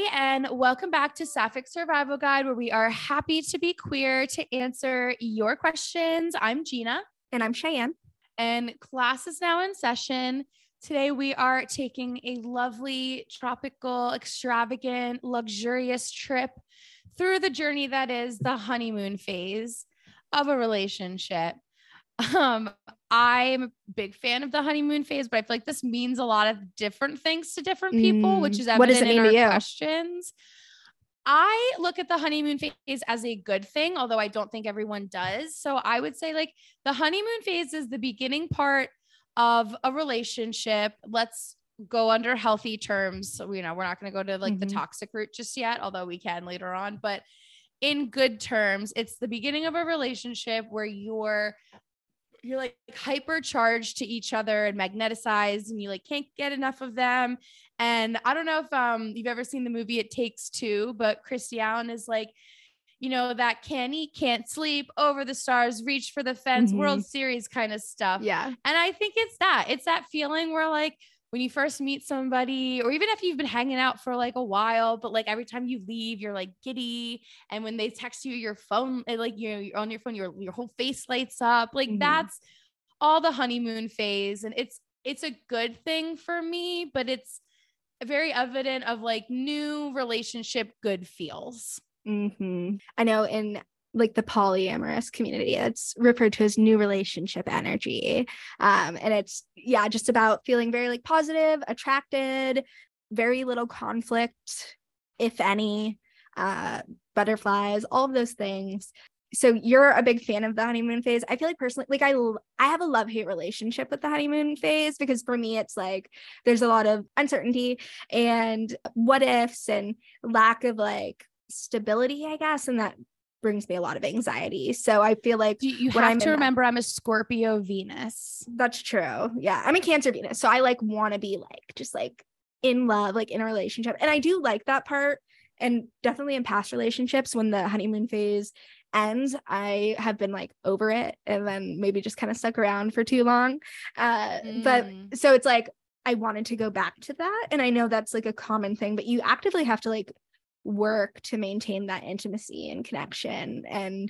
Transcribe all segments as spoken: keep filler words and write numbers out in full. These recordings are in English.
and welcome back to Sapphic Survival Guide, where we are happy to be queer to answer your questions. I'm Gina. And I'm Cheyenne. And class is now in session. Today we are taking a lovely, tropical, extravagant, luxurious trip through the journey that is the honeymoon phase of a relationship. Um, I'm a big fan of the honeymoon phase, but I feel like this means a lot of different things to different people, Mm, which is what does evident it in mean our to you? questions. I look at the honeymoon phase as a good thing, although I don't think everyone does. So I would say like the honeymoon phase is the beginning part of a relationship. Let's go under healthy terms. So, you know, we're not going to go to like Mhm. the toxic route just yet, although we can later on, but in good terms, it's the beginning of a relationship where you're you're like hypercharged to each other and magneticized, and you like can't get enough of them. And I don't know if um you've ever seen the movie It Takes Two, but Christy Allen is like, you know, that can't eat, can't sleep, over the stars, reach for the fence, Mhm. World Series kind of stuff. Yeah. And I think it's that, it's that feeling where like when you first meet somebody, or even if you've been hanging out for like a while, but like every time you leave, you're like giddy. And when they text you, your phone, like you're, you're on your phone, your, your whole face lights up. Like Mhm. that's all the honeymoon phase. And it's, it's a good thing for me, but it's very evident of like new relationship good feels. Mm-hmm. I know in like the polyamorous community, it's referred to as new relationship energy. Um, and it's, yeah, just about feeling very like positive, attracted, very little conflict, if any, uh, butterflies, all of those things. So you're a big fan of the honeymoon phase. I feel like personally, like I, I have a love-hate relationship with the honeymoon phase, because for me, it's like, there's a lot of uncertainty and what ifs and lack of like stability, I guess. And that brings me a lot of anxiety. So I feel like you, you when have I'm to in remember that, I'm a Scorpio Venus. That's true. Yeah. I'm a Cancer Venus. So I like want to be like, just like in love, like in a relationship. And I do like that part. And definitely in past relationships, when the honeymoon phase ends, I have been like over it and then maybe just kind of stuck around for too long. Uh, Mm. But so it's like, I wanted to go back to that. And I know that's like a common thing, but you actively have to like work to maintain that intimacy and connection and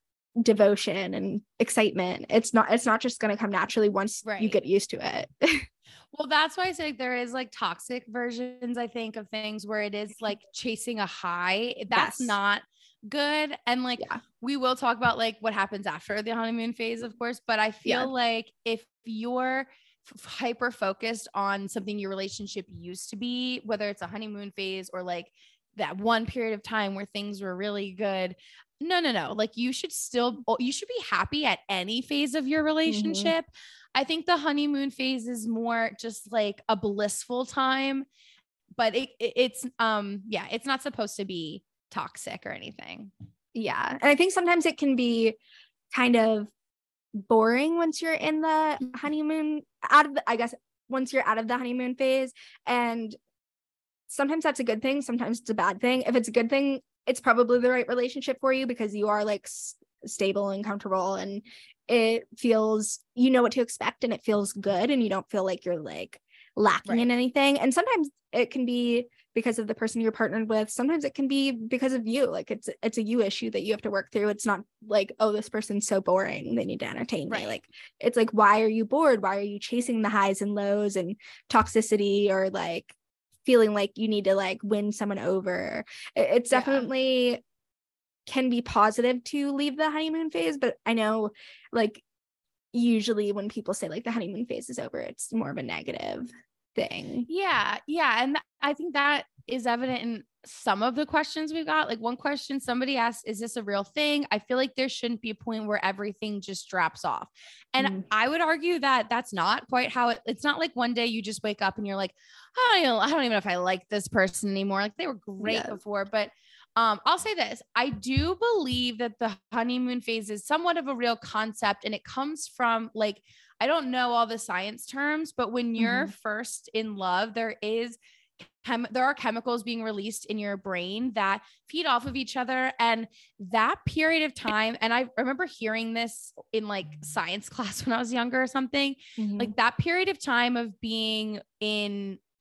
devotion and excitement. It's not, it's not just going to come naturally once Right. you get used to it. Well, that's why I say like, there is like toxic versions, I think, of things where it is like chasing a high. That's Yes. not good. And like, Yeah. we will talk about like what happens after the honeymoon phase, of course. But I feel Yeah. like if you're f- hyper focused on something your relationship used to be, whether it's a honeymoon phase or like that one period of time where things were really good, no, no, no. Like you should still, you should be happy at any phase of your relationship. Mm-hmm. I think the honeymoon phase is more just like a blissful time, but it, it it's, um, yeah, it's not supposed to be toxic or anything. Yeah. And I think sometimes it can be kind of boring once you're in the honeymoon, out of the, I guess, once you're out of the honeymoon phase. And sometimes that's a good thing. Sometimes it's a bad thing. If it's a good thing, it's probably the right relationship for you because you are like s- stable and comfortable and it feels, you know what to expect and it feels good and you don't feel like you're like lacking Right. in anything. And sometimes it can be because of the person you're partnered with. Sometimes it can be because of you. Like it's, it's a you issue that you have to work through. It's not like, oh, this person's so boring, they need to entertain me. Right. Like, it's like, why are you bored? Why are you chasing the highs and lows and toxicity or like feeling like you need to like win someone over? It's definitely yeah. can be positive to leave the honeymoon phase, but I know like usually when people say like the honeymoon phase is over, it's more of a negative thing. Yeah. Yeah. And th- I think that is evident in some of the questions we've got. Like one question somebody asked, is this a real thing? I feel like there shouldn't be a point where everything just drops off. And mm. I would argue that that's not quite how it, it's not like one day you just wake up and you're like, oh, I don't, I don't even know if I like this person anymore. Like they were great yeah. before, but um, I'll say this. I do believe that the honeymoon phase is somewhat of a real concept, and it comes from like, I don't know all the science terms, but when you're mm-hmm. first in love, there is chem- there are chemicals being released in your brain that feed off of each other. And that period of time, and I remember hearing this in like science class when I was younger or something, mm-hmm. like that period of time of being in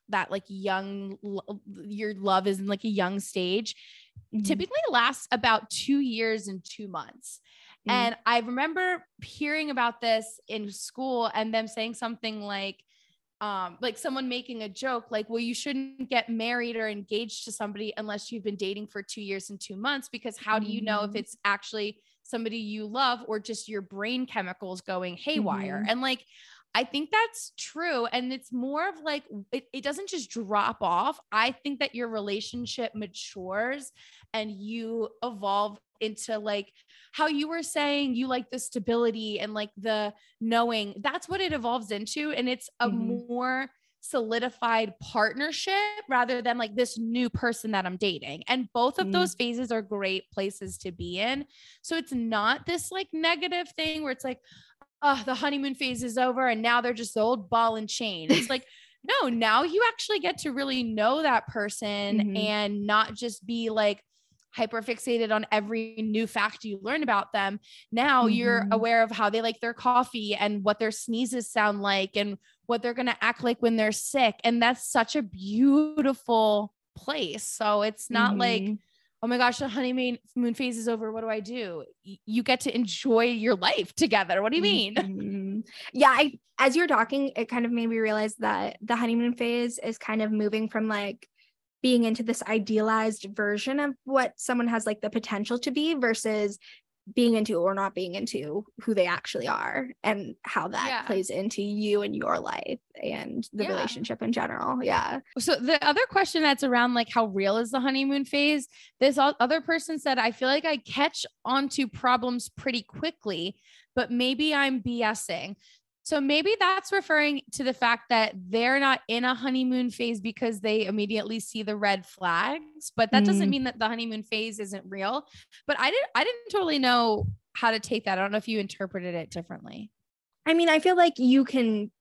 that like young, your love is in like a young stage, mm-hmm. typically lasts about two years and two months. Mm-hmm. And I remember hearing about this in school and them saying something like, um, like someone making a joke, like, well, you shouldn't get married or engaged to somebody unless you've been dating for two years and two months, because how do you know if it's actually somebody you love or just your brain chemicals going haywire? Mm-hmm. And like, I think that's true. And it's more of like, it, it doesn't just drop off. I think that your relationship matures and you evolve into like how you were saying, you like the stability and like the knowing. That's what it evolves into. And it's a mm-hmm. more solidified partnership rather than like this new person that I'm dating. And both of mm-hmm. those phases are great places to be in. So it's not this like negative thing where it's like, oh, the honeymoon phase is over and now they're just the old ball and chain. It's like, no, now you actually get to really know that person mm-hmm. and not just be like hyper fixated on every new fact you learn about them. Now mm-hmm. you're aware of how they like their coffee and what their sneezes sound like and what they're going to act like when they're sick. And that's such a beautiful place. So it's not mm-hmm. like, oh my gosh, the honeymoon moon phase is over. What do I do? You get to enjoy your life together. What do you mean? Mm-hmm. Yeah. I, as you're talking, it kind of made me realize that the honeymoon phase is kind of moving from like being into this idealized version of what someone has like the potential to be versus being into or not being into who they actually are and how that yeah. plays into you and your life and the yeah. relationship in general. Yeah. So the other question that's around like how real is the honeymoon phase? This other person said, I feel like I catch onto problems pretty quickly, but maybe I'm BSing. So maybe that's referring to the fact that they're not in a honeymoon phase because they immediately see the red flags, but that mm. doesn't mean that the honeymoon phase isn't real. But I didn't, I didn't totally know how to take that. I don't know if you interpreted it differently. I mean, I feel like you can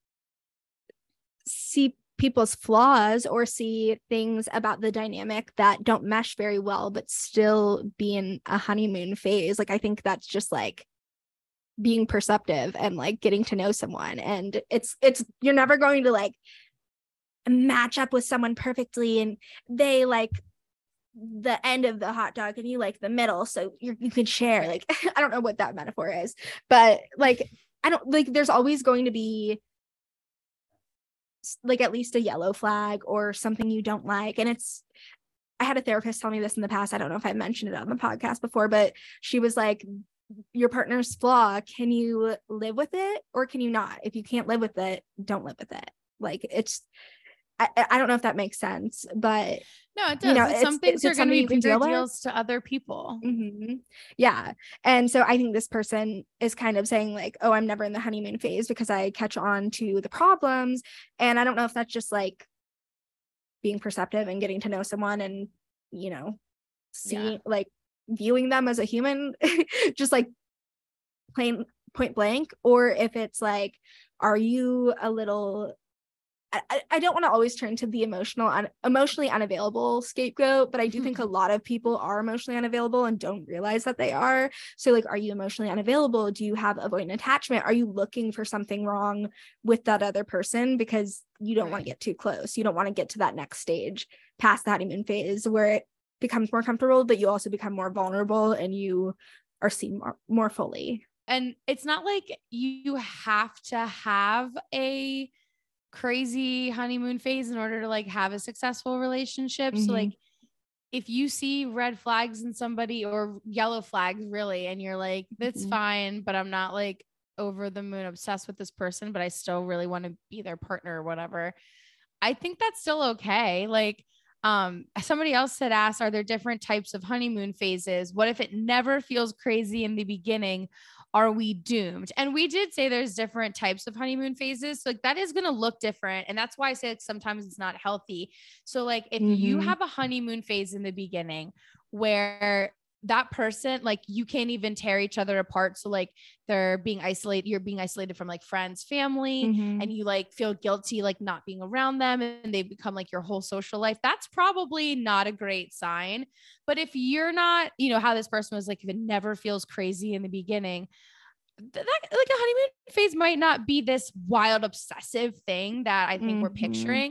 see people's flaws or see things about the dynamic that don't mesh very well, but still be in a honeymoon phase. Like, I think that's just like being perceptive and like getting to know someone. And it's, it's, you're never going to like match up with someone perfectly and they like the end of the hot dog and you like the middle. So you you can share, like, I don't know what that metaphor is, but like, I don't like, there's always going to be like at least a yellow flag or something you don't like. And it's, I had a therapist tell me this in the past. I don't know if I mentioned it on the podcast before, but she was like, your partner's flaw, can you live with it or can you not? If you can't live with it, don't live with it. Like it's, I, I don't know if that makes sense, but no, it does. You know, it's, some things are going to be bigger deals to other people. Mm-hmm. Yeah. And so I think this person is kind of saying like, oh, I'm never in the honeymoon phase because I catch on to the problems. And I don't know if that's just like being perceptive and getting to know someone and, you know, seeing yeah. like viewing them as a human, just like plain point blank, or if it's like, are you a little, I, I don't want to always turn to the emotional, un, emotionally unavailable scapegoat, but I do think a lot of people are emotionally unavailable and don't realize that they are. So like, are you emotionally unavailable? Do you have avoidant attachment? Are you looking for something wrong with that other person because you don't right. want to get too close? You don't want to get to that next stage past the honeymoon phase where it becomes more comfortable, but you also become more vulnerable and you are seen more, more fully. And it's not like you have to have a crazy honeymoon phase in order to like have a successful relationship. Mm-hmm. So like if you see red flags in somebody or yellow flags really, and you're like, that's mm-hmm. fine, but I'm not like over the moon obsessed with this person, but I still really want to be their partner or whatever. I think that's still okay. Like, Um, somebody else had asked, are there different types of honeymoon phases? What if it never feels crazy in the beginning? Are we doomed? And we did say there's different types of honeymoon phases. So like that is going to look different. And that's why I say like, sometimes it's not healthy. So like if mm-hmm. you have a honeymoon phase in the beginning where that person, like you can't even tear each other apart. So like they're being isolated, you're being isolated from like friends, family, mm-hmm. and you like feel guilty, like not being around them and they become like your whole social life. That's probably not a great sign. But if you're not, you know, how this person was like, if it never feels crazy in the beginning, that like a honeymoon phase might not be this wild obsessive thing that I think mm-hmm. we're picturing.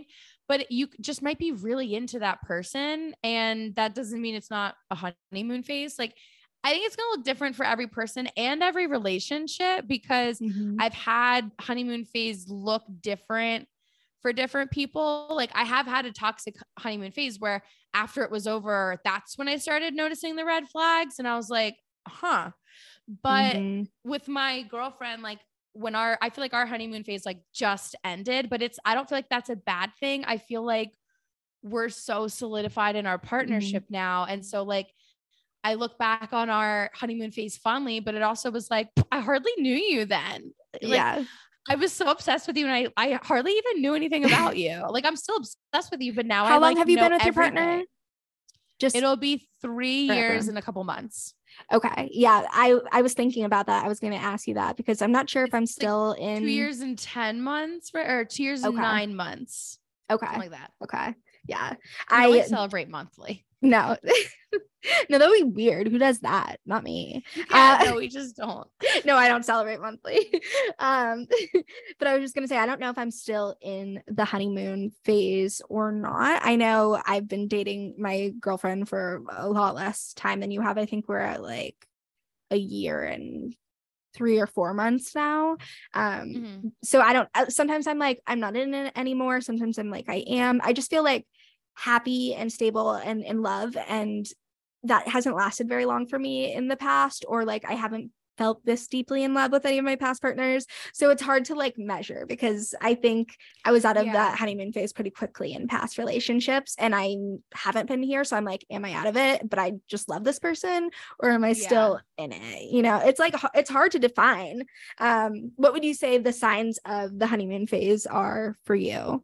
but you just might be really into that person. And that doesn't mean it's not a honeymoon phase. Like, I think it's going to look different for every person and every relationship, because Mhm. I've had honeymoon phase look different for different people. Like, I have had a toxic honeymoon phase where after it was over, that's when I started noticing the red flags. And I was like, huh. But Mhm. with my girlfriend, like, when our, I feel like our honeymoon phase like just ended, but it's, I don't feel like that's a bad thing. I feel like we're so solidified in our partnership Mhm. now. And so like, I look back on our honeymoon phase fondly, but it also was like, I hardly knew you then. Like, Yeah. I was so obsessed with you, and I, I hardly even knew anything about you. Like, I'm still obsessed with you, but now I How long like have you know been with your everything. partner? Just It'll be three forever. years and a couple months. Okay. Yeah. I, I was thinking about that. I was going to ask you that because I'm not sure if I'm It's like still in two years and ten months, right? Or two years and Okay. nine months. Okay. Something like that. Okay. Yeah. We I don't like celebrate monthly. no. No, that would be weird. Who does that? Not me. Yeah, Uh, no, we just don't. no, I don't celebrate monthly. Um, but I was just gonna say, I don't know if I'm still in the honeymoon phase or not. I know I've been dating my girlfriend for a lot less time than you have. I think we're at like a year and three or four months now. Um, Mm-hmm. so I don't, sometimes I'm like, I'm not in it anymore. Sometimes I'm like, I am. I just feel like happy and stable and in love. And that hasn't lasted very long for me in the past, or like I haven't felt this deeply in love with any of my past partners. So it's hard to like measure, because I think I was out of Yeah. that honeymoon phase pretty quickly in past relationships, and I haven't been here. So I'm like, am I out of it? But I just love this person, or am I Yeah. still in it? You know, it's like, it's hard to define. Um, what would you say the signs of the honeymoon phase are for you?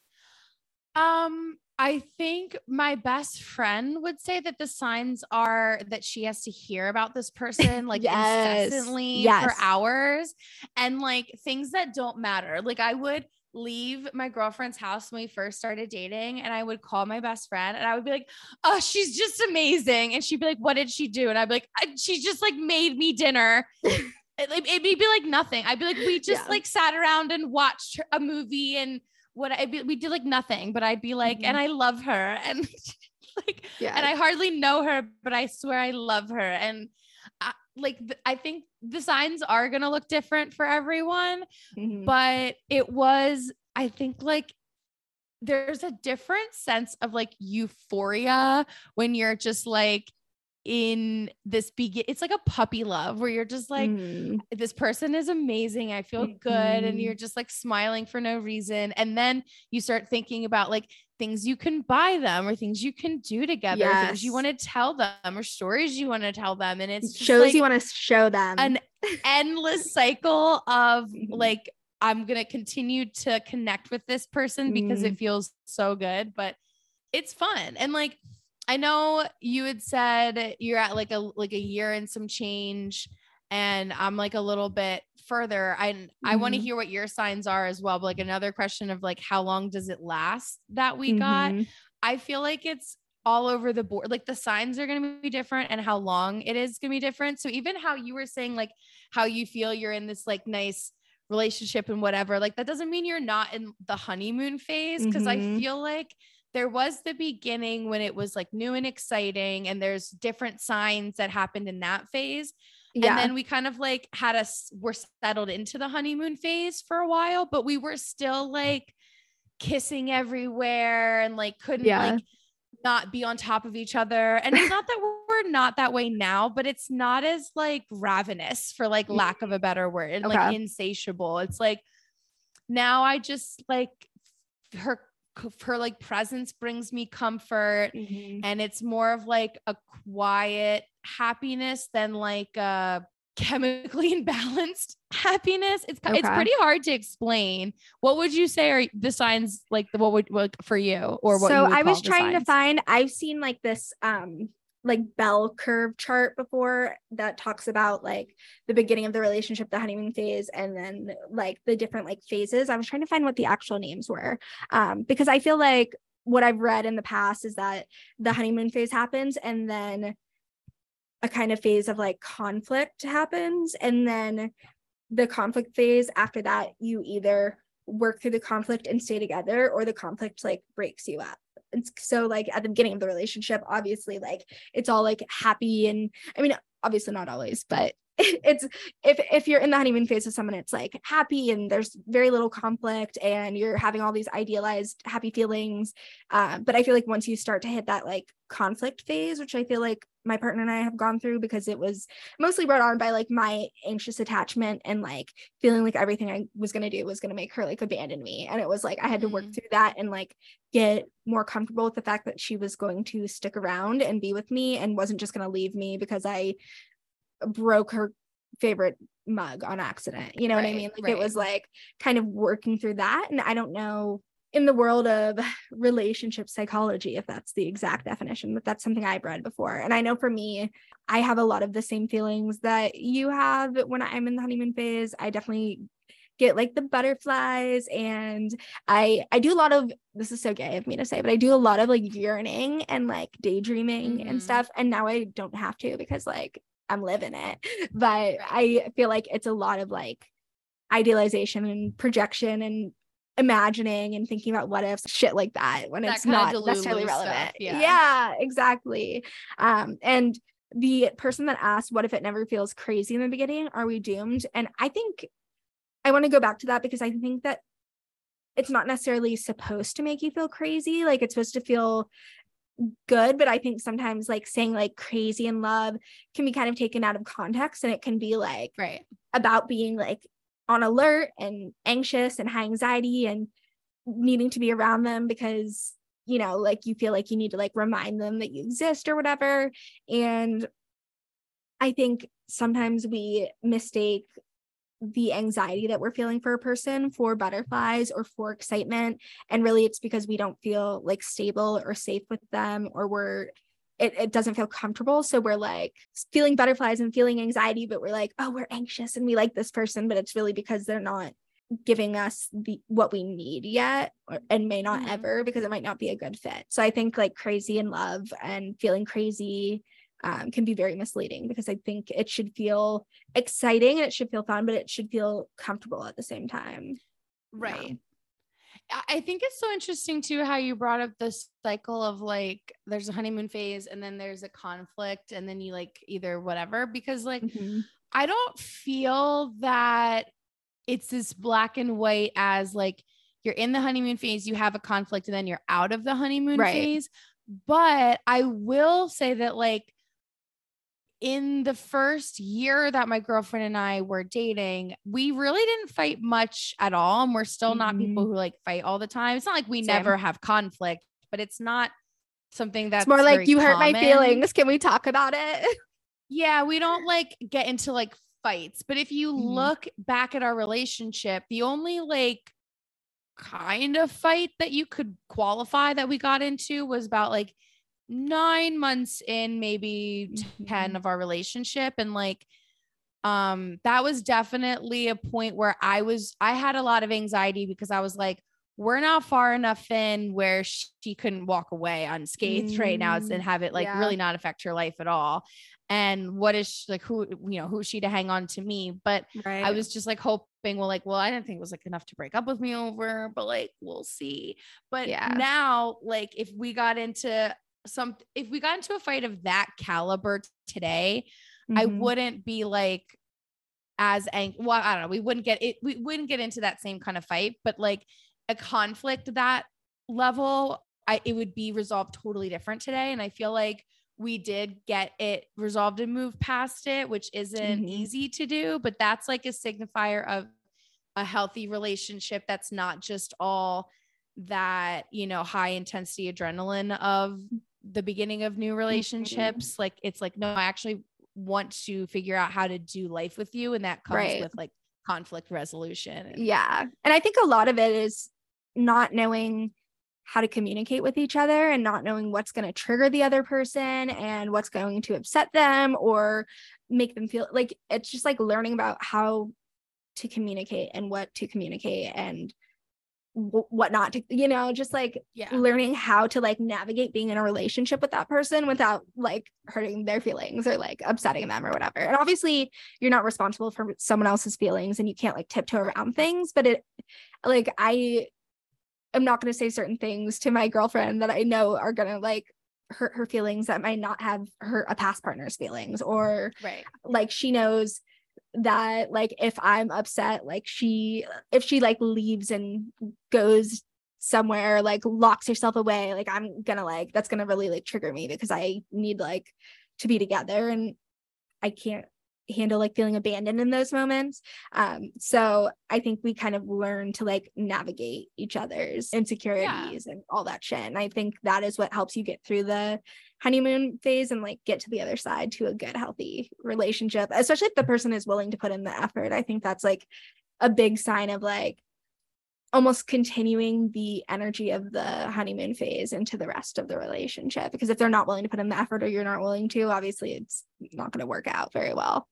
Um, I think my best friend would say that the signs are that she has to hear about this person like Yes. incessantly Yes. for hours, and like things that don't matter. Like, I would leave my girlfriend's house when we first started dating, and I would call my best friend and I would be like, oh, she's just amazing. And she'd be like, what did she do? And I'd be like, she just like made me dinner. It, it'd be like nothing. I'd be like, we just Yeah. like sat around and watched a movie, and what I be, we did like nothing, but I'd be like, Mhm. and I love her, and like, Yeah. and I hardly know her, but I swear I love her. And I, like, th- I think the signs are going to look different for everyone, Mhm. but it was, I think like there's a different sense of like euphoria when you're just like in this begin, it's like a puppy love where you're just like, Mhm. this person is amazing. I feel good. And you're just like smiling for no reason. And then you start thinking about like things you can buy them, or things you can do together, Yes. things you want to tell them, or stories you want to tell them. And it's just shows like you want to show them an endless cycle of Mhm. like, I'm going to continue to connect with this person because Mm. it feels so good, but it's fun. And like, I know you had said you're at like a, like a year and some change, and I'm like a little bit further. I, mm-hmm. I want to hear what your signs are as well. But like another question of like, how long does it last that we mm-hmm. got? I feel like it's all over the board. Like the signs are going to be different, and how long it is going to be different. So even how you were saying, like how you feel you're in this like nice relationship and whatever, like that doesn't mean you're not in the honeymoon phase. Cause mm-hmm. I feel like there was the beginning when it was like new and exciting, and there's different signs that happened in that phase. Yeah. And then we kind of like had us, we're settled into the honeymoon phase for a while, but we were still like kissing everywhere and like couldn't yeah. like not be on top of each other. And it's not that we're not that way now, but it's not as like ravenous, for like lack of a better word, and okay. like insatiable. It's like now I just like her her like presence brings me comfort, mm-hmm. and it's more of like a quiet happiness than like a chemically imbalanced happiness. It's okay. It's pretty hard to explain. What would you say are the signs, like what would what for you, or what? So you would I was trying signs? to find. I've seen like this um like bell curve chart before that talks about like the beginning of the relationship, the honeymoon phase, and then like the different like phases. I was trying to find what the actual names were, um, because I feel like what I've read in the past is that the honeymoon phase happens, and then a kind of phase of like conflict happens, and then the conflict phase after that, you either work through the conflict and stay together, or the conflict like breaks you up. And so like at the beginning of the relationship, obviously like it's all like happy, and I mean obviously not always, but it's if if you're in the honeymoon phase with someone, it's like happy and there's very little conflict and you're having all these idealized happy feelings. Uh, but I feel like once you start to hit that like conflict phase, which I feel like my partner and I have gone through, because it was mostly brought on by like my anxious attachment and like feeling like everything I was going to do was going to make her like abandon me. And it was like I had to work Mm. through that and like get more comfortable with the fact that she was going to stick around and be with me and wasn't just going to leave me because I broke her favorite mug on accident. You know what I Right, mean? Like right. it was like kind of working through that. And I don't know in the world of relationship psychology if that's the exact definition, but that's something I've read before. And I know for me, I have a lot of the same feelings that you have when I'm in the honeymoon phase. I definitely get like the butterflies, and I I do a lot of, this is so gay of me to say, but I do a lot of like yearning and like daydreaming Mhm. and stuff. And now I don't have to because like I'm living it. But I feel like it's a lot of like idealization and projection and imagining and thinking about what ifs, shit like that, when That it's kinda not Delulu necessarily stuff, relevant. yeah. Yeah, exactly. Um, and the person that asked, what if it never feels crazy in the beginning? Are we doomed? And I think I want to go back to that because I think that it's not necessarily supposed to make you feel crazy. Like it's supposed to feel good, but I think sometimes like saying like crazy in love can be kind of taken out of context, and it can be like Right. about being like on alert and anxious and high anxiety and needing to be around them because, you know, like you feel like you need to like remind them that you exist or whatever. And I think sometimes we mistake the anxiety that we're feeling for a person for butterflies or for excitement, and really it's because we don't feel like stable or safe with them, or we're it, it doesn't feel comfortable, so we're like feeling butterflies and feeling anxiety, but we're like, oh, we're anxious and we like this person, but it's really because they're not giving us the what we need yet, or, and may not Mhm. ever, because it might not be a good fit. So I think like crazy in love and feeling crazy Um, can be very misleading, because I think it should feel exciting and it should feel fun, but it should feel comfortable at the same time. Right. Yeah. I I think it's so interesting too how you brought up this cycle of like there's a honeymoon phase and then there's a conflict and then you like either whatever, because like Mm-hmm. I don't feel that it's this black and white as like you're in the honeymoon phase, you have a conflict, and then you're out of the honeymoon Right. phase. But I will say that like in the first year that my girlfriend and I were dating, we really didn't fight much at all. And we're still not people Mhm. who like fight all the time. It's not like we Same. never have conflict, but it's not something that's It's more like very you hurt my common. feelings. Can we talk about it? Yeah, we don't like get into like fights. But if you Mhm. look back at our relationship, the only like kind of fight that you could qualify that we got into was about like nine months in, maybe ten Mhm. of our relationship. And like, um, that was definitely a point where I was, I had a lot of anxiety because I was like, we're not far enough in where she couldn't walk away unscathed right now and Mm, have it like yeah. really not affect her life at all. And what is she, like, who, you know, who's she to hang on to me? But Right. I was just like hoping, well, like, well, I didn't think it was like enough to break up with me over, but like, we'll see. But Yeah. now, like, if we got into some, if we got into a fight of that caliber today, I Mhm. wouldn't be like as ang- well, I don't know. We wouldn't get it. We wouldn't get into that same kind of fight, but like a conflict that level, I, it would be resolved totally different today. And I feel like we did get it resolved and move past it, which isn't Mhm. easy to do, but that's like a signifier of a healthy relationship. That's not just all that, you know, high intensity adrenaline of the beginning of new relationships. Like, it's like, no, I actually want to figure out how to do life with you. And that comes Right. with like conflict resolution. And Yeah. And I think a lot of it is not knowing how to communicate with each other and not knowing what's going to trigger the other person and what's going to upset them or make them feel like, it's just like learning about how to communicate and what to communicate and w- what not to, you know, just like yeah. learning how to like navigate being in a relationship with that person without like hurting their feelings or like upsetting them or whatever. And obviously you're not responsible for someone else's feelings and you can't like tiptoe around things, but it like I am not going to say certain things to my girlfriend that I know are going to like hurt her feelings that might not have hurt a past partner's feelings, or right. like she knows that like if I'm upset, like she if she like leaves and goes somewhere, like locks herself away, like I'm gonna like that's gonna really like trigger me because I need like to be together and I can't handle like feeling abandoned in those moments. Um so I think we kind of learn to like navigate each other's insecurities yeah. and all that shit, and I think that is what helps you get through the honeymoon phase and like get to the other side to a good healthy relationship, especially if the person is willing to put in the effort. I think that's like a big sign of like almost continuing the energy of the honeymoon phase into the rest of the relationship, because if they're not willing to put in the effort or you're not willing to, obviously it's not going to work out very well.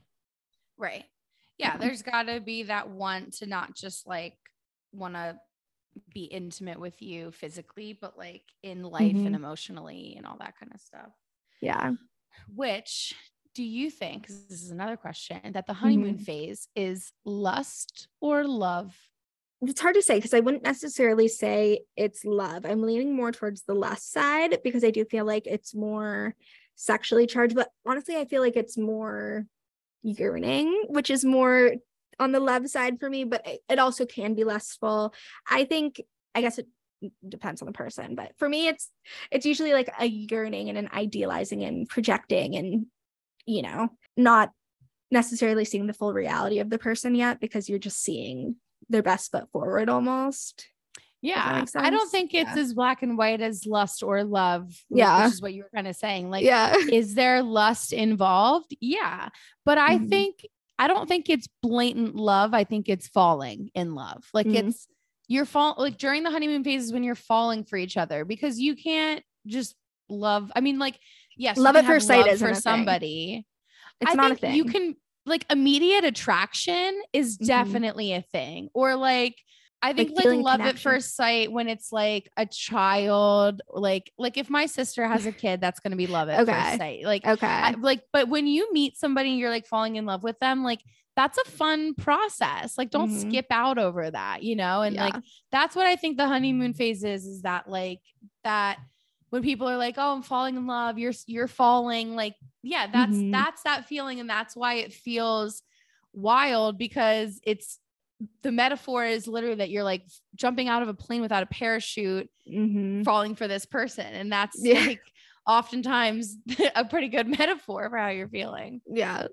Right. Yeah, there's got to be that want to not just like want to be intimate with you physically, but like in life mm-hmm. and emotionally and all that kind of stuff. Yeah. Which do you think, because this is another question, that the honeymoon mm-hmm. phase is lust or love? It's hard to say because I wouldn't necessarily say it's love. I'm leaning more towards the lust side because I do feel like it's more sexually charged, but honestly, I feel like it's more yearning, which is more on the love side for me, but it also can be lustful. I think, I guess it depends on the person, but for me, it's, it's usually like a yearning and an idealizing and projecting and, you know, not necessarily seeing the full reality of the person yet because you're just seeing their best foot forward almost. Yeah. I don't think it's yeah. as black and white as lust or love. Yeah. Which is what you were kind of saying. Like, yeah. is there lust involved? Yeah. But I mm-hmm. think, I don't think it's blatant love. I think it's falling in love. Like mm-hmm. it's, you're fall like during the honeymoon phases when you're falling for each other because you can't just love. I mean, like, yes, love at first sight for somebody. Thing. It's I not think a thing. You can like immediate attraction is definitely mm-hmm. a thing. Or like, I think like, like love connection. At first sight when it's like a child, like, like if my sister has a kid, that's going to be love at okay. first sight. Like, okay. I, like, but when you meet somebody and you're like falling in love with them, like that's a fun process. Like, don't mm-hmm. skip out over that, you know? And yeah. like, that's what I think the honeymoon phase is, is that like that when people are like, oh, I'm falling in love, you're, you're falling, like, yeah, that's, mm-hmm. that's that feeling. And that's why it feels wild because it's, the metaphor is literally that you're like jumping out of a plane without a parachute, mm-hmm. falling for this person. And that's yeah. like oftentimes a pretty good metaphor for how you're feeling. Yeah.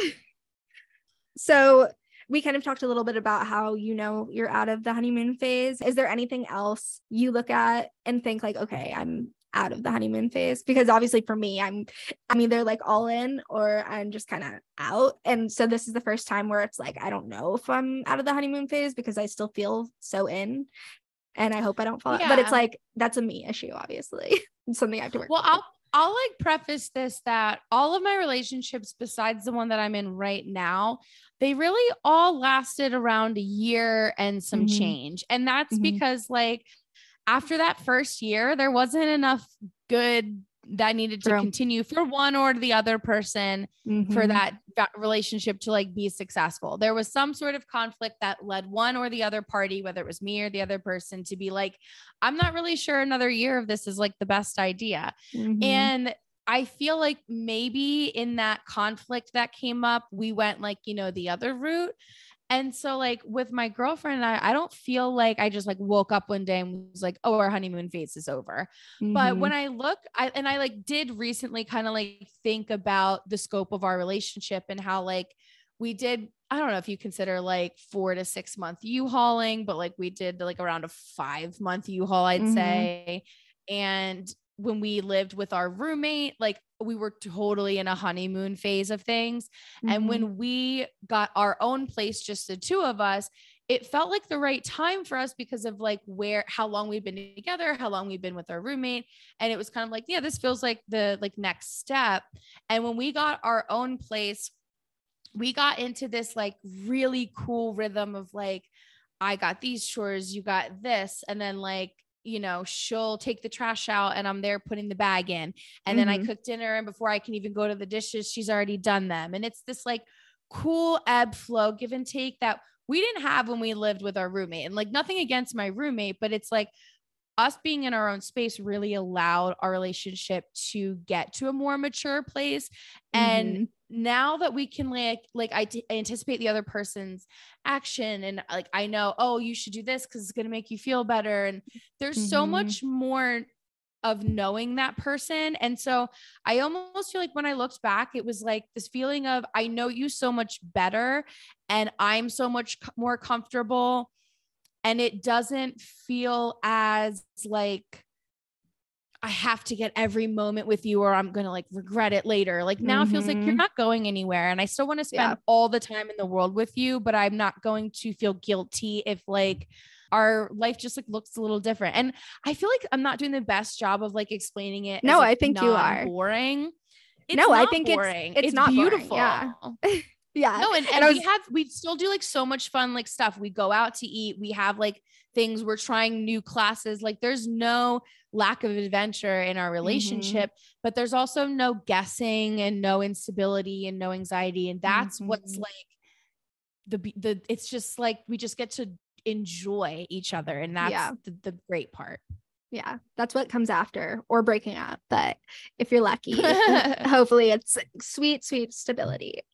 So we kind of talked a little bit about how, you know, you're out of the honeymoon phase. Is there anything else you look at and think like, okay, I'm out of the honeymoon phase? Because obviously for me, I'm I'm either like all in or I'm just kind of out. And so this is the first time where it's like, I don't know if I'm out of the honeymoon phase because I still feel so in and I hope I don't fall yeah. out. But it's like, that's a me issue, obviously. It's something I have to work well, with. I'll I'll like preface this that all of my relationships besides the one that I'm in right now, they really all lasted around a year and some mm-hmm. change. And that's mm-hmm. because like after that first year, there wasn't enough good that needed to True. Continue for one or the other person mm-hmm. for that, that relationship to like be successful. There was some sort of conflict that led one or the other party, whether it was me or the other person, to be like, I'm not really sure another year of this is like the best idea. Mm-hmm. And I feel like maybe in that conflict that came up, we went like, you know, the other route. And so like with my girlfriend and I, I don't feel like I just like woke up one day and was like, oh, our honeymoon phase is over. Mm-hmm. But when I look, I, and I like did recently kind of like think about the scope of our relationship and how like we did, I don't know if you consider like four to six month U-hauling, but like we did like around a five month U-haul, I'd mm-hmm. say. And when we lived with our roommate, like we were totally in a honeymoon phase of things. Mm-hmm. And when we got our own place, just the two of us, it felt like the right time for us because of like where, how long we've been together, how long we've been with our roommate. And it was kind of like, yeah, this feels like the like next step. And when we got our own place, we got into this like really cool rhythm of like, I got these chores, you got this. And then like, you know, she'll take the trash out and I'm there putting the bag in. And mm-hmm. then I cook dinner. And before I can even go to the dishes, she's already done them. And it's this like cool ebb flow, give and take that we didn't have when we lived with our roommate. And like nothing against my roommate, but it's like us being in our own space really allowed our relationship to get to a more mature place. And mm-hmm. now that we can like, like I, t- I anticipate the other person's action and like, I know, oh, you should do this because it's going to make you feel better. And there's mm-hmm. so much more of knowing that person. And so I almost feel like when I looked back, it was like this feeling of, I know you so much better and I'm so much more comfortable. And it doesn't feel as like I have to get every moment with you or I'm going to like regret it later. Like now mm-hmm. it feels like you're not going anywhere. And I still want to spend yeah. all the time in the world with you, but I'm not going to feel guilty if like our life just like looks a little different. And I feel like I'm not doing the best job of like explaining it. No, as, like, I think you are boring. It's no, I think boring. it's, it's, it's not beautiful. Boring. Yeah. Yeah. No, and, and, and was, we have, we still do like so much fun, like stuff. We go out to eat. We have like things, we're trying new classes. Like there's no lack of adventure in our relationship, mm-hmm. but there's also no guessing and no instability and no anxiety. And that's mm-hmm. what's like the, the, it's just like, we just get to enjoy each other. And that's yeah. the, the great part. Yeah, that's what comes after or breaking up. But if you're lucky, hopefully it's sweet, sweet stability.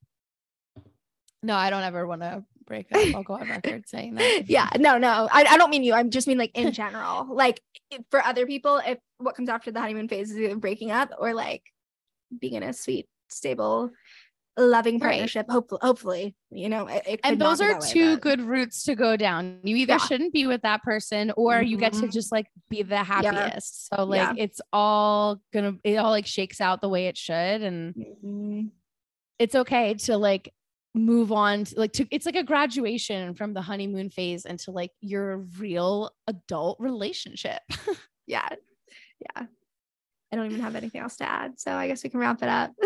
No, I don't ever want to break up. I'll go on record saying that. Yeah, no, no, I, I don't mean you. I just mean like in general, like if, for other people, if what comes after the honeymoon phase is either breaking up or like being in a sweet, stable, loving partnership. Right. Hopefully, hopefully, you know, it, it and those are way, two but... good routes to go down. You either yeah. shouldn't be with that person or mm-hmm. you get to just like be the happiest. Yeah. So like, yeah. it's all gonna, it all like shakes out the way it should. And mm-hmm. it's okay to like move on to like, to, it's like a graduation from the honeymoon phase into like your real adult relationship. yeah. Yeah. I don't even have anything else to add. So I guess we can wrap it up.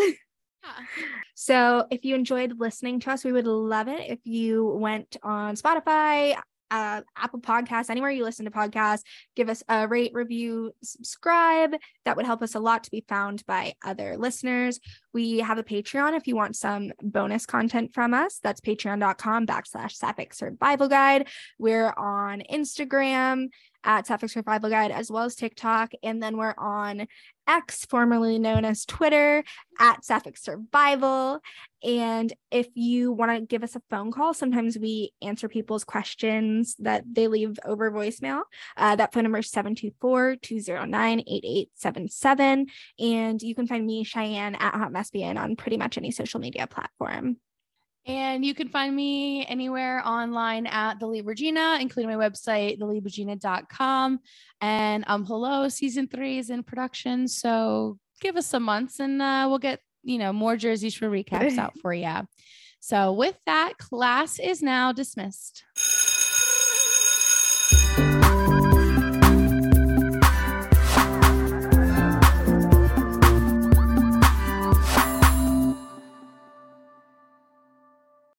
So if you enjoyed listening to us, we would love it if you went on Spotify, uh, Apple Podcasts, anywhere you listen to podcasts, give us a rate, review, subscribe. That would help us a lot to be found by other listeners. We have a Patreon if you want some bonus content from us. That's patreon.com backslash Sapphic Survival Guide. We're on Instagram at Sapphic Survival Guide, as well as TikTok. And then we're on X, formerly known as Twitter, at Sapphic Survival. And if you want to give us a phone call, sometimes we answer people's questions that they leave over voicemail. Uh, that phone number is seven two four, two zero nine, eight eight seven seven. And you can find me, Cheyenne, at Hot Mesbian on pretty much any social media platform. And you can find me anywhere online at The Lead Regina, including my website, the lead regina dot com. And um, hello, season three is in production. So give us some months and uh, we'll get, you know, more jerseys for recaps out for you. So with that, class is now dismissed.